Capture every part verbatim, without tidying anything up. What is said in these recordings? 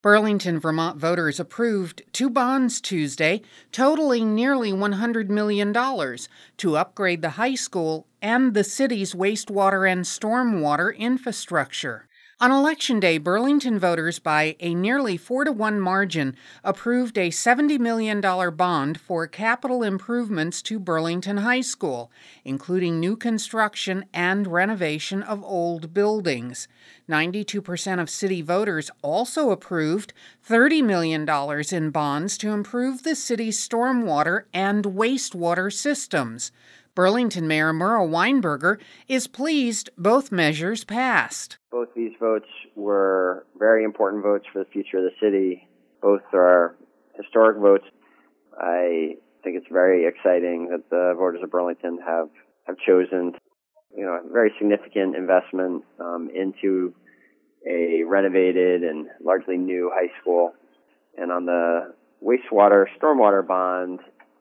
Burlington, Vermont voters approved two bonds Tuesday, totaling nearly one hundred million dollars to upgrade the high school and the city's wastewater and stormwater infrastructure. On Election Day, Burlington voters, by a nearly four to one margin, approved a seventy million dollars bond for capital improvements to Burlington High School, including new construction and renovation of old buildings. ninety-two percent of city voters also approved thirty million dollars in bonds to improve the city's stormwater and wastewater systems. Burlington Mayor Merle Weinberger is pleased both measures passed. Both these votes were very important votes for the future of the city. Both are historic votes. I think it's very exciting that the voters of Burlington have, have chosen, you know, a very significant investment um, into a renovated and largely new high school. And on the wastewater, stormwater bond,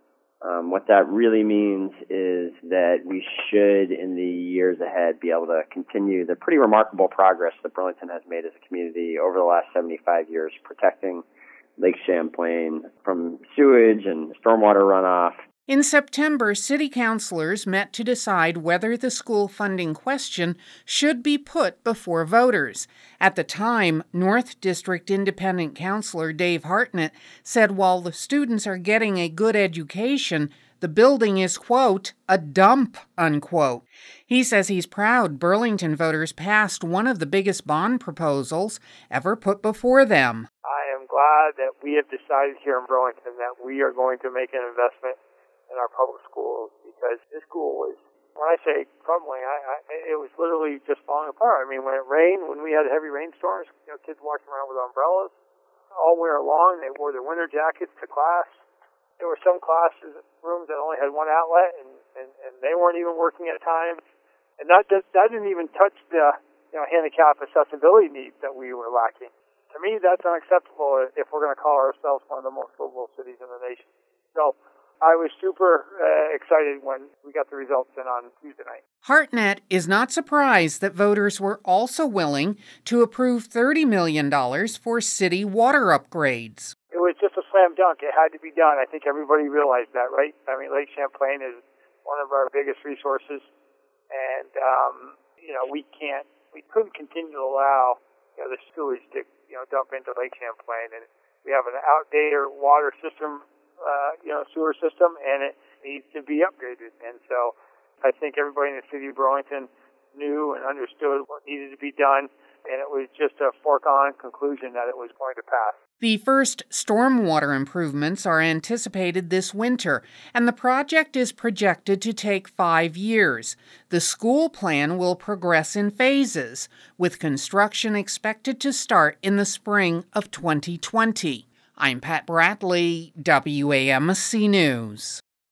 Um, what that really means is that we should, in the years ahead, be able to continue the pretty remarkable progress that Burlington has made as a community over the last seventy-five years, protecting Lake Champlain from sewage and stormwater runoff. In September, city councilors met to decide whether the school funding question should be put before voters. At the time, North District Independent Councilor Dave Hartnett said while the students are getting a good education, the building is, quote, a dump, unquote. He says he's proud Burlington voters passed one of the biggest bond proposals ever put before them. I am glad that we have decided here in Burlington that we are going to make an investment in our public schools, because this school was, when I say crumbling, I, I, it was literally just falling apart. I mean, when it rained, when we had heavy rainstorms, you know, kids walking around with umbrellas all winter long. They wore their winter jackets to class. There were some classes, rooms that only had one outlet, and, and, and they weren't even working at times. And that, that, that didn't even touch the, you know, handicap accessibility needs that we were lacking. To me, that's unacceptable if we're going to call ourselves one of the most livable cities in the nation. So I was super uh, excited when we got the results in on Tuesday night. Hartnett is not surprised that voters were also willing to approve thirty million dollars for city water upgrades. It was just a slam dunk. It had to be done. I think everybody realized that, right? I mean, Lake Champlain is one of our biggest resources, and um, you know, we can't, we couldn't continue to allow, you know, the sewage to, you know, dump into Lake Champlain, and we have an outdated water system. Uh, you know, sewer system, and it needs to be upgraded. And so I think everybody in the city of Burlington knew and understood what needed to be done, and it was just a foregone conclusion that it was going to pass. The first stormwater improvements are anticipated this winter, and the project is projected to take five years. The school plan will progress in phases, with construction expected to start in the spring of twenty twenty. I'm Pat Bradley, W A M C News.